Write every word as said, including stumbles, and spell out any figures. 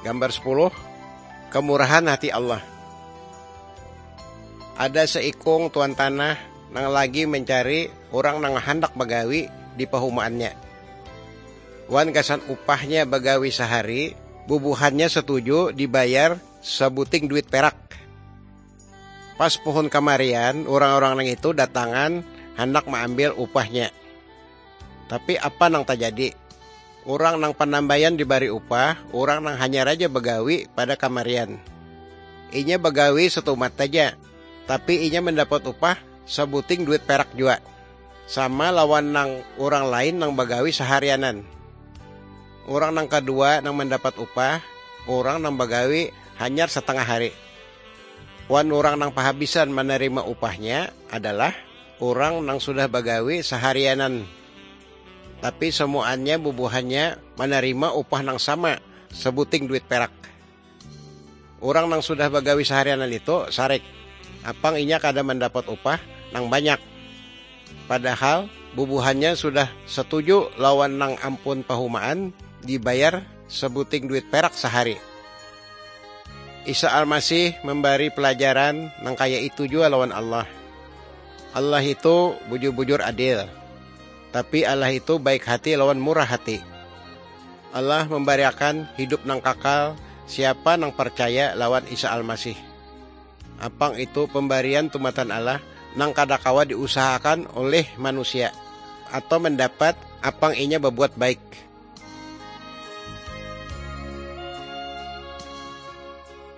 Gambar sepuluh, kemurahan hati Allah. Ada seikung tuan tanah nang lagi mencari orang nang hendak bagawi di pahumaannya. Wan gasan upahnya bagawi sehari, bubuhannya setuju dibayar sebuting duit perak. Pas pohon kamarian, orang-orang nang itu datangan hendak mengambil upahnya. Tapi apa nang terjadi? Orang nang penambayan diberi upah, orang nang hanya raja bagawi pada kamarian. Inya bagawi setumat saja, tapi inya mendapat upah sebuting duit perak juga. Sama lawan nang orang lain nang bagawi seharianan. Orang nang kedua nang mendapat upah, orang nang bagawi hanya setengah hari. Wan orang nang pahabisan menerima upahnya adalah orang nang sudah bagawi seharianan. Tapi semuanya bubuhannya menerima upah nang sama, sebuting duit perak. Orang nang sudah bagawi seharianan itu sarek, apang inya kada mendapat upah nang banyak. Padahal bubuhannya sudah setuju lawan nang ampun pahumaan dibayar sebuting duit perak sehari. Isa Al-Masih memberi pelajaran nang kaya itu juga lawan Allah. Allah itu bujur-bujur adil. Tapi Allah itu baik hati lawan murah hati. Allah memberikan hidup nang kakal siapa nang percaya lawan Isa Al-Masih. Apang itu pemberian tumatan Allah nang kadakawa diusahakan oleh manusia atau mendapat apang inya berbuat baik.